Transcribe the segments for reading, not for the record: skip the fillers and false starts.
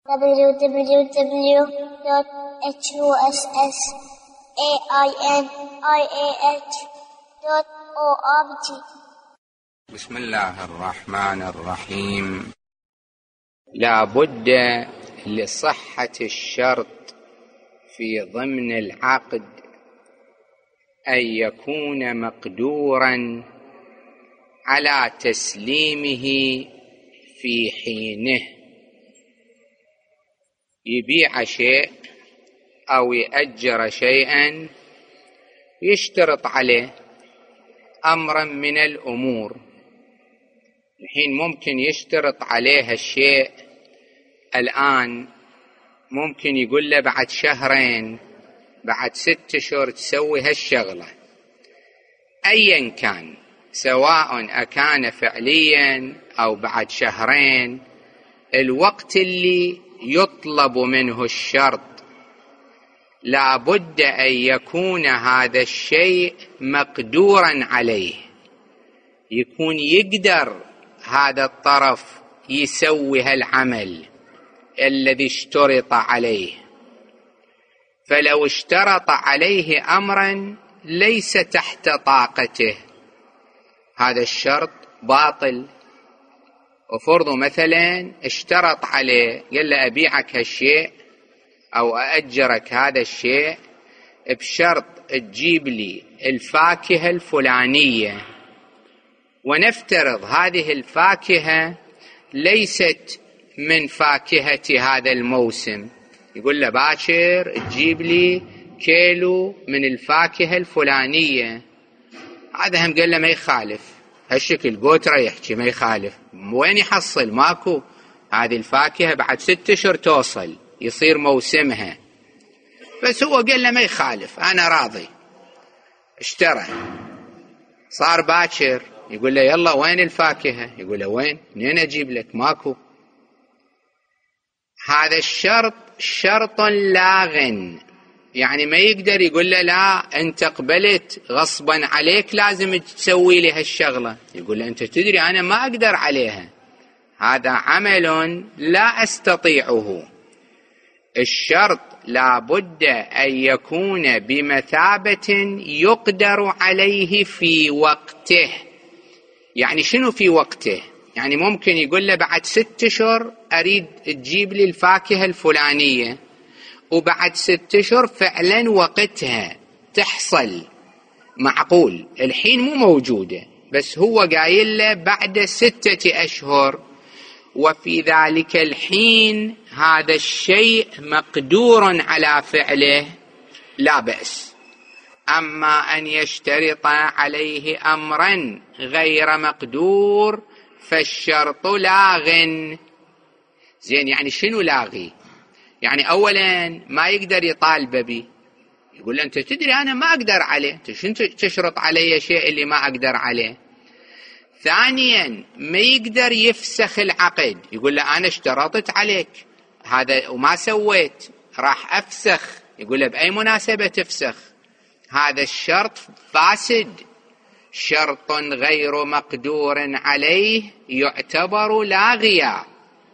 www.hussainih.org. بسم الله الرحمن الرحيم. لا بد لصحة الشرط في ضمن العقد أن يكون مقدورا على تسليمه في حينه. يبيع شيء أو يأجر شيئا يشترط عليه أمرا من الأمور. الحين ممكن يشترط عليه الشيء الآن، ممكن يقول له بعد شهرين، بعد 6 أشهر تسوي هالشغلة. أيا كان، سواء أكان فعليا أو بعد شهرين، الوقت اللي يطلب منه الشرط لا بد أن يكون هذا الشيء مقدورا عليه، يكون يقدر هذا الطرف يسوي هالعمل الذي اشترط عليه. فلو اشترط عليه أمرا ليس تحت طاقته هذا الشرط باطل. وفرضوا مثلا اشترط عليه، قال له أبيعك هالشيء أو أأجرك هذا الشيء بشرط تجيب لي الفاكهة الفلانية، ونفترض هذه الفاكهة ليست من فاكهة هذا الموسم، يقول له باكر تجيب لي كيلو من الفاكهة الفلانية. هذا هم قال له ما يخالف، هالشكل قوتره يحكي ما يخالف. وين يحصل؟ ماكو، هذه الفاكهة بعد 6 أشهر توصل يصير موسمها. بس هو قال له ما يخالف، أنا راضي. اشترى، صار باكر، يقول له يلا وين الفاكهة؟ يقول له وين؟ منين أجيب لك؟ ماكو. هذا الشرط شرط لاغ، يعني ما يقدر يقول له لا أنت قبلت غصبا عليك لازم تسوي لي هالشغلة. يقول له أنت تدري أنا ما أقدر عليها، هذا عمل لا أستطيعه. الشرط لا بد أن يكون بمثابة يقدر عليه في وقته. يعني شنو في وقته؟ يعني ممكن يقول له بعد 6 أشهر أريد تجيب لي الفاكهة الفلانية، وبعد 6 أشهر فعلا وقتها تحصل، معقول الحين مو موجودة، بس هو قايل له بعد 6 أشهر، وفي ذلك الحين هذا الشيء مقدور على فعله لا بأس. أما أن يشترط عليه أمرا غير مقدور فالشرط لاغ. زين، يعني شنو لاغي؟ يعني أولا ما يقدر يطالب بي، يقول له أنت تدري أنا ما أقدر عليه، شنو تشرط علي شيء اللي ما أقدر عليه؟ ثانيا ما يقدر يفسخ العقد، يقول له أنا اشترطت عليك هذا وما سويت، راح أفسخ. يقول له بأي مناسبة تفسخ؟ هذا الشرط فاسد. شرط غير مقدور عليه يعتبر لاغيا،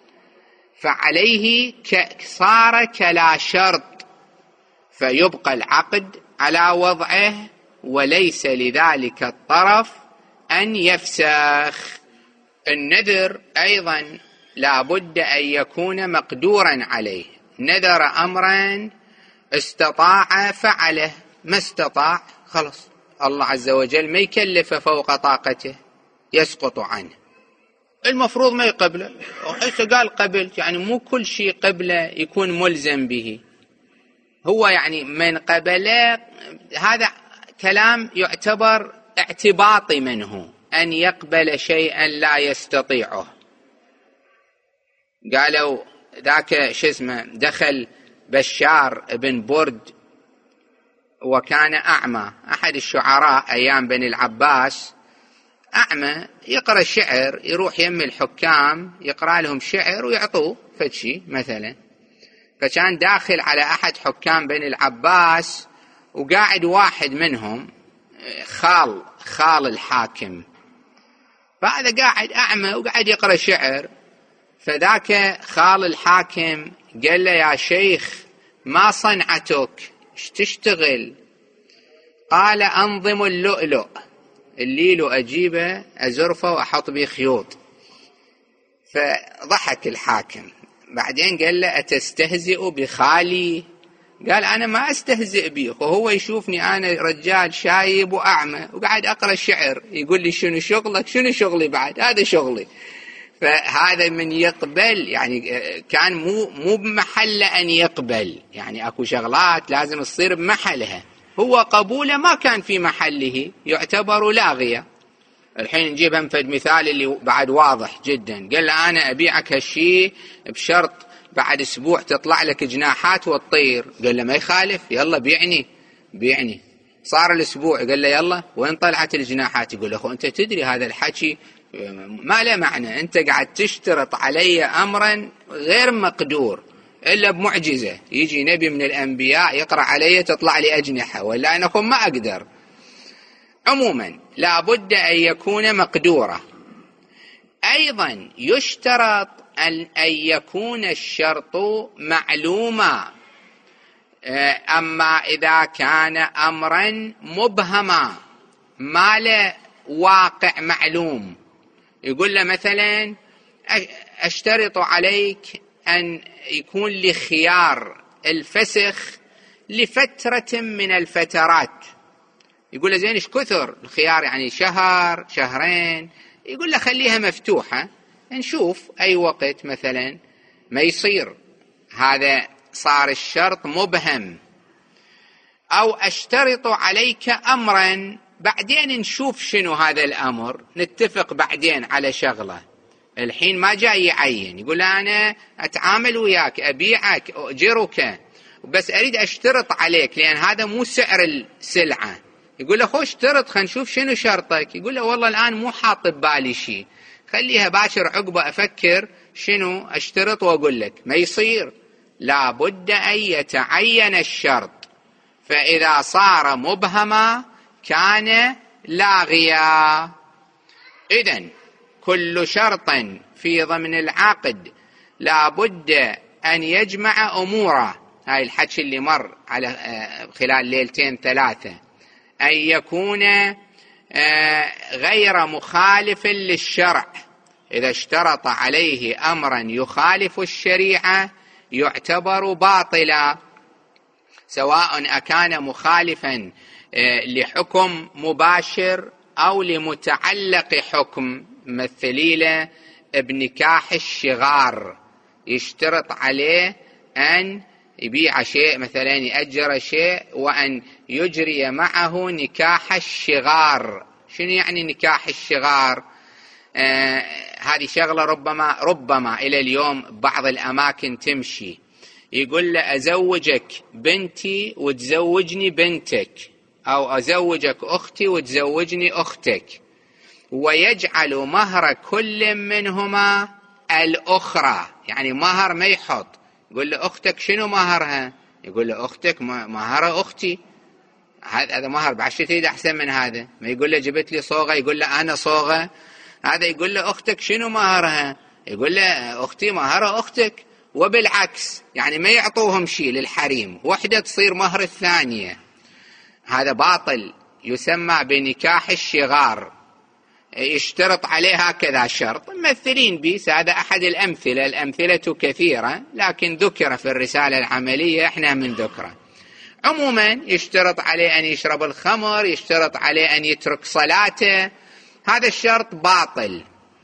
فعليه صار كلا شرط، فيبقى العقد على وضعه وليس لذلك الطرف أن يفسخ. النذر أيضا لا بد أن يكون مقدورا عليه. نذر أمرا استطاع فعله، ما استطاع خلص الله عز وجل ما يكلفه فوق طاقته، يسقط عنه. المفروض ما يقبله، وحيث قال قبلت يعني مو كل شيء قبله يكون ملزم به. هو يعني من قبله هذا كلام يعتبر اعتباطي منه أن يقبل شيئا لا يستطيعه. قالوا ذاك دخل بشار بن برد وكان أعمى، أحد الشعراء أيام بني العباس، أعمى يقرأ شعر، يروح يم الحكام يقرأ لهم شعر ويعطوه فشي مثلا. فكان داخل على أحد حكام بني العباس، وقاعد واحد منهم خال الحاكم، فهذا قاعد أعمى وقاعد يقرأ شعر. فذاك خال الحاكم قال له يا شيخ ما صنعتك، ايش تشتغل؟ قال أنظم اللؤلؤ، الليلو أجيبه أزرفه وأحط به خيوط. فضحك الحاكم. بعدين قال له أتستهزئ بخالي؟ قال أنا ما أستهزئ به، وهو يشوفني أنا رجال شايب وأعمى وقاعد أقرأ الشعر، يقول لي شنو شغلك؟ شنو شغلي بعد؟ هذا شغلي. فهذا من يقبل، يعني كان مو بمحله أن يقبل، يعني أكو شغلات لازم تصير بمحلها، هو قبوله ما كان في محله يعتبر لاغية. الحين نجيب هم فد مثال اللي بعد واضح جدا. قال له أنا أبيعك هالشيء بشرط بعد أسبوع تطلع لك جناحات وتطير. قال له ما يخالف، يلا بيعني. صار الأسبوع، قال له يلا، وين طلعت الجناحات؟ يقول له أخو أنت تدري هذا الحكي ما له معنى، أنت قاعد تشترط علي أمرا غير مقدور إلا بمعجزة، يجي نبي من الأنبياء يقرأ علي تطلع لي أجنحة، ولا أنا ما أقدر. عموما لابد أن يكون مقدورة. أيضا يشترط أن يكون الشرط معلوما. أما إذا كان أمرا مبهما ما له واقع معلوم، يقول له مثلا أشترط عليك أن يكون لي خيار الفسخ لفترة من الفترات. يقول له زين ايش كثر الخيار؟ يعني شهر شهرين. يقول له خليها مفتوحة نشوف أي وقت مثلا ما يصير. هذا صار الشرط مبهم. أو أشترط عليك أمرا بعدين نشوف شنو هذا الأمر، نتفق بعدين على شغلة، الحين ما جاي يعين. يقول أنا أتعامل وياك، أبيعك، أؤجرك، بس أريد أشترط عليك لأن هذا مو سعر السلعة. يقول له خوش اشترط، خلينا نشوف شنو شرطك. يقول له والله الآن مو حاط ببالي شيء، خليها باكر عقبه أفكر شنو أشترط وأقول لك. ما يصير، لابد أن يتعين الشرط. فإذا صار مبهما كان لاغيا. إذن كل شرط في ضمن العقد لابد أن يجمع أموره. هاي الحكي اللي مر على خلال ليلتين ثلاثة. أن يكون غير مخالف للشرع. إذا اشترط عليه أمرا يخالف الشريعة يعتبر باطلا، سواء أكان مخالفا لحكم مباشر أو لمتعلق حكم. مثلي له بنكاح الشغار، يشترط عليه أن يبيع شيء مثلا، يأجر شيء، وأن يجري معه نكاح الشغار. شنو يعني نكاح الشغار؟ هذه شغلة ربما إلى اليوم بعض الأماكن تمشي. يقول له أزوجك بنتي وتزوجني بنتك، أو أزوجك أختي وتزوجني أختك، ويجعل مهر كل منهما الأخرى. يعني مهر ما يحط. يقول له أختك شنو مهرها؟ يقول له أختك مهر أختي. هذا مهر بعد شو تريد أحسن من هذا؟ ما يقول له جبت لي صوغة، يقول له أنا صوغة. هذا يقول له أختك شنو مهرها؟ يقول له أختي مهر أختك. وبالعكس، يعني ما يعطوهم شيء للحريم، وحدة تصير مهر الثانية. هذا باطل، يسمى بنكاح الشغار. يشترط عليه هكذا شرط. ممثلين بيس، هذا أحد الأمثلة، الأمثلة كثيرة لكن ذكر في الرسالة العملية احنا من ذكره. عموما يشترط عليه أن يشرب الخمر، يشترط عليه أن يترك صلاته، هذا الشرط باطل.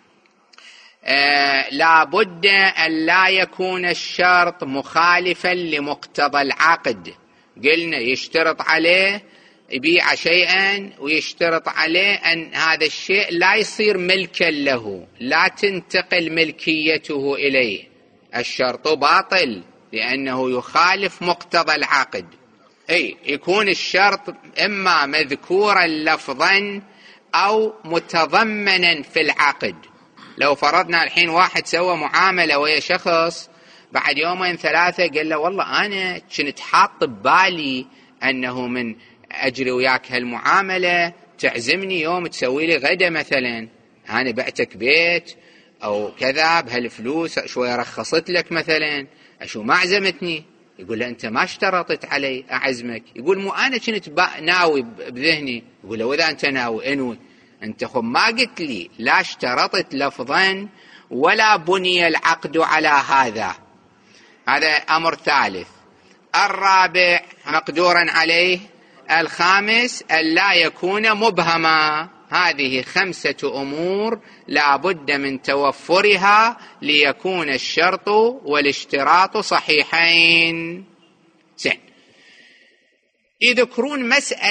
لا بد أن لا يكون الشرط مخالفا لمقتضى العقد. قلنا يشترط عليه يبيع شيئا، ويشترط عليه أن هذا الشيء لا يصير ملكا له، لا تنتقل ملكيته إليه. الشرط باطل لأنه يخالف مقتضى العقد. يكون الشرط إما مذكورا لفظا أو متضمنا في العقد. لو فرضنا الحين واحد سوى معاملة ويا شخص، بعد يومين ثلاثة قال له والله أنا كنت حاط ببالي أنه من أجري وياك هالمعاملة تعزمني يوم تسوي لي غدا مثلا، أنا بعتك بيت أو كذا بهالفلوس شوية رخصت لك مثلا، أشو ما عزمتني. يقول له أنت ما اشترطت علي أعزمك. يقول مو أنا كنت ناوي بذهني. يقول له وإذا أنت ناوي انوي، أنت خب ما قلت لي، لا اشترطت لفظا ولا بني العقد على هذا. هذا أمر ثالث. الرابع مقدورا عليه. الخامس ألا يكون مبهما. هذه 5 أمور لا بد من توفرها ليكون الشرط والاشتراط صحيحين. زين، يذكرون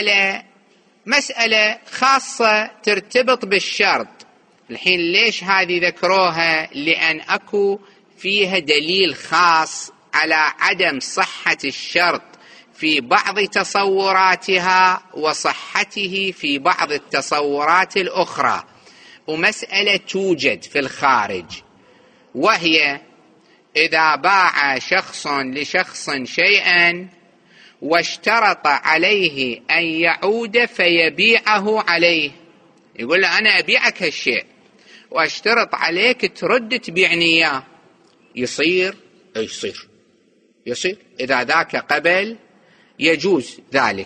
مسألة خاصة ترتبط بالشرط. الحين ليش هذه ذكروها؟ لأن أكو فيها دليل خاص على عدم صحة الشرط في بعض تصوراتها وصحته في بعض التصورات الأخرى. ومسألة توجد في الخارج، وهي إذا باع شخص لشخص شيئا واشترط عليه أن يعود فيبيعه عليه. يقول له أنا أبيعك هالشيء واشترط عليك ترد تبيعني إياه. يصير إذا ذاك قبل يجوز ذلك،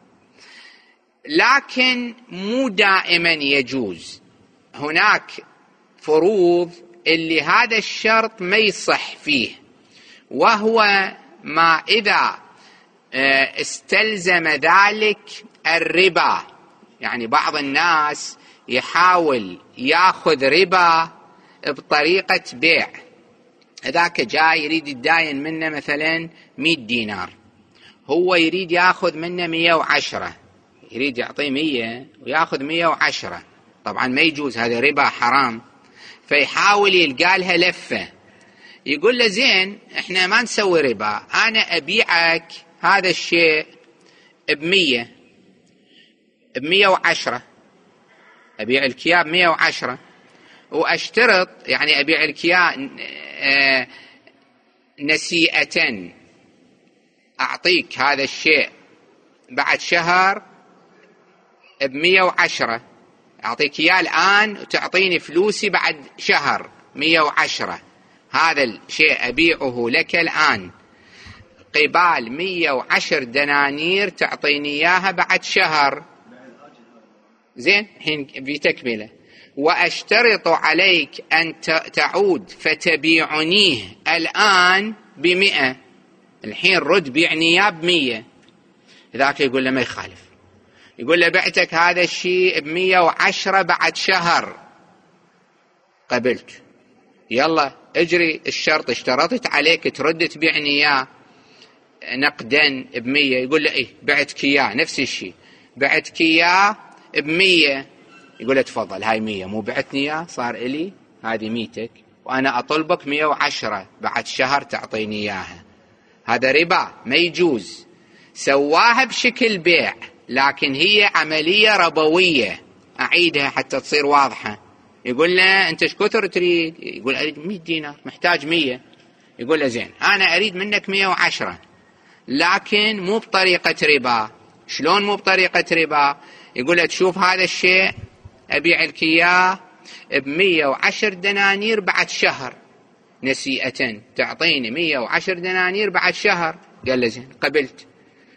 لكن مو دائما يجوز. هناك فروض اللي هذا الشرط ما يصح فيه، وهو ما إذا استلزم ذلك الربا. يعني بعض الناس يحاول ياخذ ربا بطريقة بيع. ذاك جاي يريد يداين منه مثلا 100 دينار، هو يريد ياخذ منه 110، يريد يعطيه 100 وياخذ 110. طبعا ما يجوز، هذا ربا حرام. فيحاول يلقى لها لفة. يقول له زين احنا ما نسوي ربا، انا ابيعك هذا الشيء ب100 ب110، ابيع لك اياه ب110 واشترط، يعني ابيع لك اياه نسيئة، اعطيك هذا الشيء بعد شهر ب110، اعطيك اياه الان وتعطيني فلوسي بعد شهر 110. هذا الشيء ابيعه لك الان قبال 110 دنانير تعطيني اياها بعد شهر. زين، الحين بتكمله. واشترط عليك ان تعود فتبيعنيه الان ب100، الحين رد بيعني اياه ب100. ذاك يقول له ما يخالف، يقول له بعتك هذا الشيء ب110 بعد شهر، قبلت، يلا اجري الشرط، اشترطت عليك ترد تبيعني اياه نقدا ب100. يقول له ايه بعتك اياه نفس الشيء، بعتك اياه ب100. يقول له تفضل هاي 100 مو بعتني اياه، صار الي هذه 100 وانا اطلبك 110 بعد شهر تعطيني اياها. هذا ربا ما يجوز. سواها بشكل بيع، لكن هي عملية ربوية. اعيدها حتى تصير واضحة. يقول له انت ايش كثر تريد؟ يقول اريد 100 دينار، محتاج 100. يقول له زين انا اريد منك 110، لكن مو بطريقة ربا. شلون مو بطريقة ربا؟ يقول له تشوف هذا الشيء ابيع لك اياه ب110 دنانير بعد شهر نسيئة، تعطيني 110 دنانير بعد شهر. قال له زين قبلت،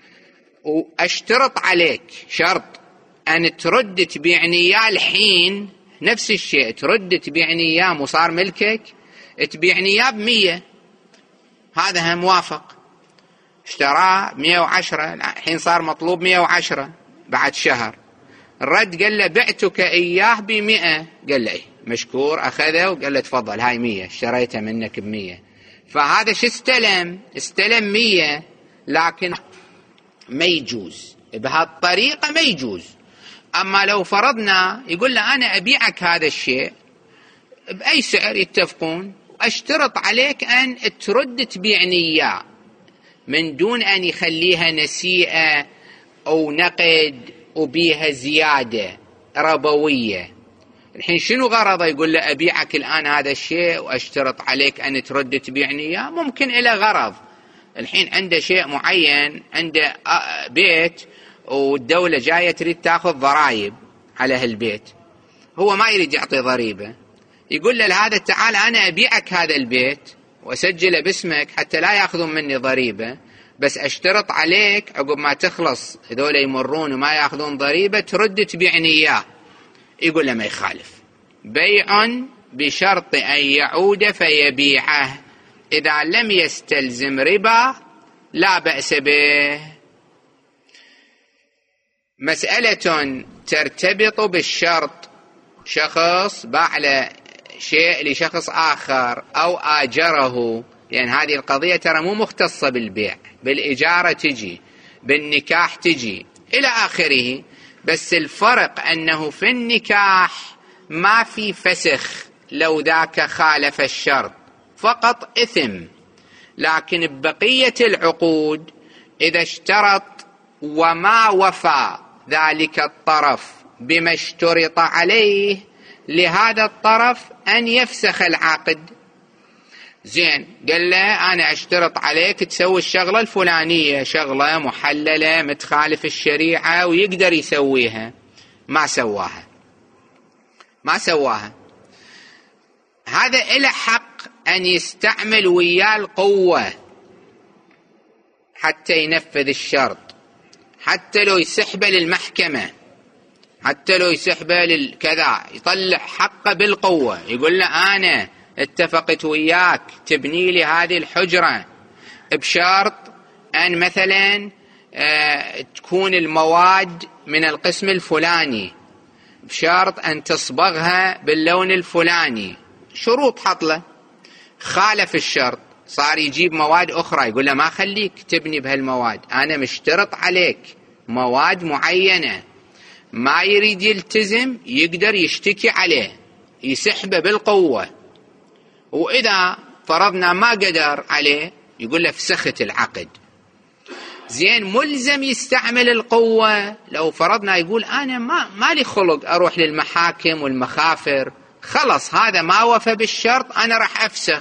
واشترط عليك شرط ان ترد تبيعني اياه الحين نفس الشيء، ترد تبيعني اياه مو صار ملكك، تبيعني اياه ب100. هذا هم موافق، اشتراه 110، الحين صار مطلوب 110 بعد شهر. الرد قال له بعتك اياه ب100. قال له ايه مشكور، اخذه وقال له تفضل هاي 100 اشتريتها منك ب100. فهذا شو استلم 100، لكن ما يجوز بهالطريقة، ما يجوز. اما لو فرضنا يقول له انا ابيعك هذا الشيء باي سعر يتفقون، واشترط عليك ان ترد تبيعني اياه من دون ان يخليها نسيئة او نقد وبيها زيادة ربوية. الحين شنو غرضه؟ يقول له أبيعك الآن هذا الشيء وأشترط عليك أن ترد تبيعني إياه. ممكن إلى غرض، الحين عنده شيء معين، عنده بيت والدولة جاية تريد تأخذ ضرائب على هالبيت، هو ما يريد يعطي ضريبة، يقول له هذا تعال أنا أبيعك هذا البيت وأسجله باسمك حتى لا يأخذون مني ضريبة، بس أشترط عليك عقب ما تخلص هذول يمرون وما يأخذون ضريبة ترد تبيعني إياه. يقول له ما يخالف، بيع بشرط أن يعود فيبيعه، إذا لم يستلزم ربا لا بأس به. مسألة ترتبط بالشرط، شخص باع شيء لشخص آخر أو آجره، لأن هذه القضية ترى مو مختصة بالبيع، بالإجارة تجي، بالنكاح تجي إلى آخره، بس الفرق أنه في النكاح ما في فسخ لو ذاك خالف الشرط، فقط إثم. لكن ببقية العقود إذا اشترط وما وفى ذلك الطرف بما اشترط عليه، لهذا الطرف أن يفسخ العقد. زين، قال له أنا أشترط عليك تسوي الشغلة الفلانية، شغلة محللة متخالف الشريعة ويقدر يسويها، ما سواها. هذا إله حق أن يستعمل وياه القوة حتى ينفذ الشرط، حتى لو يسحبه للمحكمة، حتى لو يسحبه للكذا، يطلع حقه بالقوة. يقول له أنا اتفقت وياك تبني لي هذه الحجرة بشرط أن مثلا تكون المواد من القسم الفلاني، بشرط أن تصبغها باللون الفلاني، شروط حطله. خالف الشرط، صار يجيب مواد أخرى، يقول له ما خليك تبني بهالمواد، أنا مشترط عليك مواد معينة. ما يريد يلتزم يقدر يشتكي عليه، يسحبه بالقوة. وإذا فرضنا ما قدر عليه يقول له فسخت العقد. زين، ملزم يستعمل القوة. لو فرضنا يقول أنا ما لي خلق أروح للمحاكم والمخافر، خلص هذا ما وفى بالشرط أنا راح أفسخ،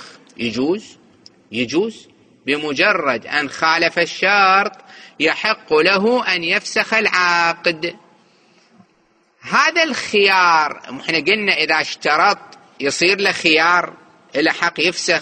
يجوز بمجرد أن خالف الشرط يحق له أن يفسخ العقد. هذا الخيار، احنا قلنا إذا اشترط يصير له خيار، إلى حق يفسخ،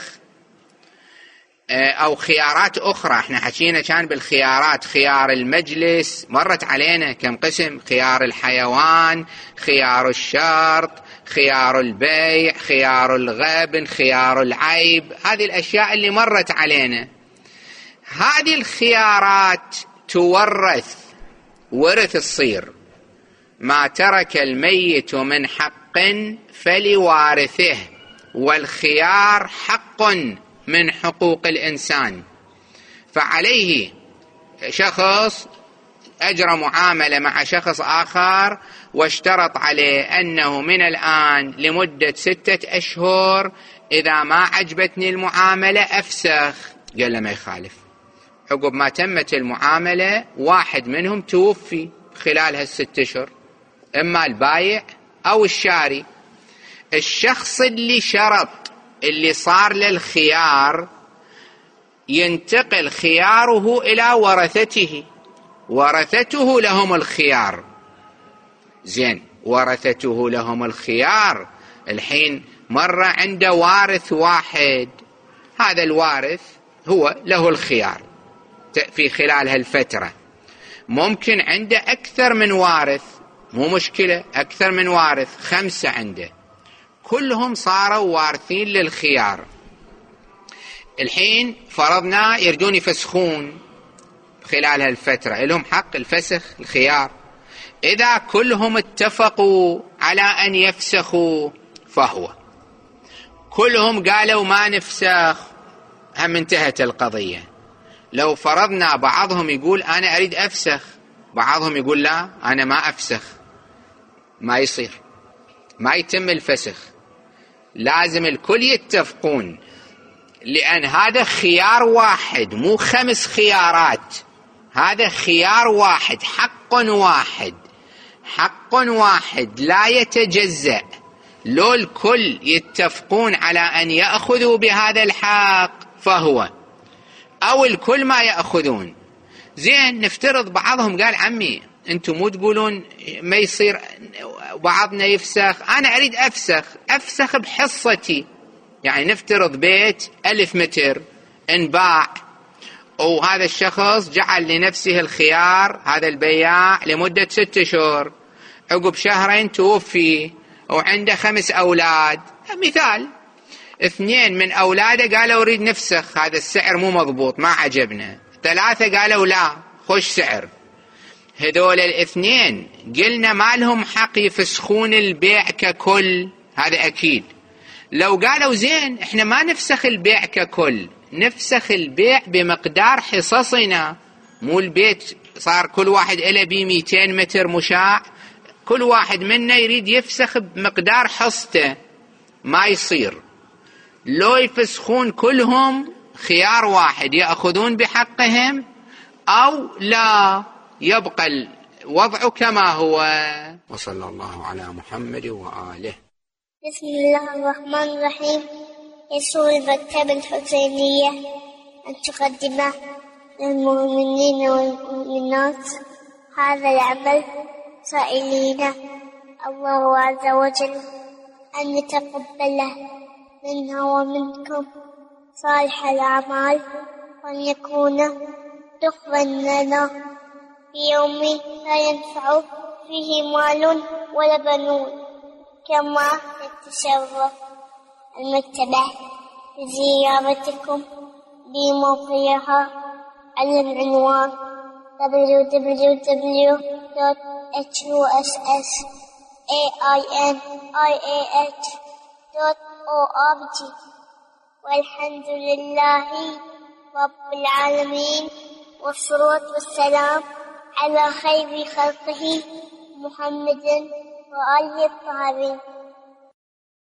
أو خيارات أخرى. احنا حكينا كان بالخيارات، خيار المجلس مرت علينا كم قسم، خيار الحيوان، خيار الشرط، خيار البيع، خيار الغبن، خيار العيب، هذه الأشياء اللي مرت علينا. هذه الخيارات تورث، ورث الصير، ما ترك الميت من حق فلوارثه، والخيار حق من حقوق الإنسان. فعليه شخص أجرى معاملة مع شخص آخر واشترط عليه أنه من الآن لمدة 6 أشهر إذا ما عجبتني المعاملة أفسخ. قال له ما يخالف. عقب ما تمت المعاملة واحد منهم توفي خلال هال6 أشهر، إما البايع أو الشاري. الشخص اللي شرط، اللي صار للخيار، ينتقل خياره إلى ورثته، ورثته لهم الخيار. زين، ورثته لهم الخيار. الحين مرة عنده وارث واحد، هذا الوارث هو له الخيار في خلال هالفترة. ممكن عنده أكثر من وارث، مو مشكلة، أكثر من وارث، 5 عنده، كلهم صاروا وارثين للخيار. الحين فرضنا يردون يفسخون خلال هالفترة، لهم حق الفسخ الخيار. إذا كلهم اتفقوا على أن يفسخوا فهو، كلهم قالوا ما نفسخ، هم انتهت القضية. لو فرضنا بعضهم يقول أنا أريد أفسخ، بعضهم يقول لا أنا ما أفسخ، ما يصير، ما يتم الفسخ، لازم الكل يتفقون، لأن هذا خيار واحد مو 5 خيارات، هذا خيار واحد، حق واحد، حق واحد لا يتجزأ. لو الكل يتفقون على أن يأخذوا بهذا الحق فهو، أو الكل ما يأخذون. زين، نفترض بعضهم قال عمي أنتم مو تقولون ما يصير بعضنا يفسخ، أنا أريد أفسخ بحصتي. يعني نفترض بيت 1000 متر انباع، وهذا الشخص جعل لنفسه الخيار، هذا البياع، لمدة 6 أشهر، عقب شهرين توفي وعنده 5 أولاد مثال، 2 من أولاده قالوا أريد نفسخ، هذا السعر مو مضبوط ما عجبنا، 3 قالوا لا خوش سعر. هذول 2 قلنا ما لهم حق يفسخون البيع ككل، هذا أكيد. لو قالوا زين احنا ما نفسخ البيع ككل، نفسخ البيع بمقدار حصصنا، مو البيت صار كل واحد إله بيه 200 متر مشاع، كل واحد منا يريد يفسخ بمقدار حصته، ما يصير. لو يفسخون كلهم خيار واحد، يأخذون بحقهم أو لا يبقى الوضع كما هو. وصلى الله على محمد وآله. بسم الله الرحمن الرحيم. يسر المكتبة الحسينية أن تقدم للمؤمنين والمؤمنات هذا العمل، سائلين الله عز وجل أن يتقبله منا ومنكم صالح الأعمال، وأن يكون دخلا لنا في يوم لا ينفع فيه مال ولا بنون. كما تتشرف المكتبة بزيارتكم بموقعها على العنوان www.hussainih.org. والحمد لله رب العالمين، والصلاة والسلام على خير خلقه محمد وآله الطاهرين.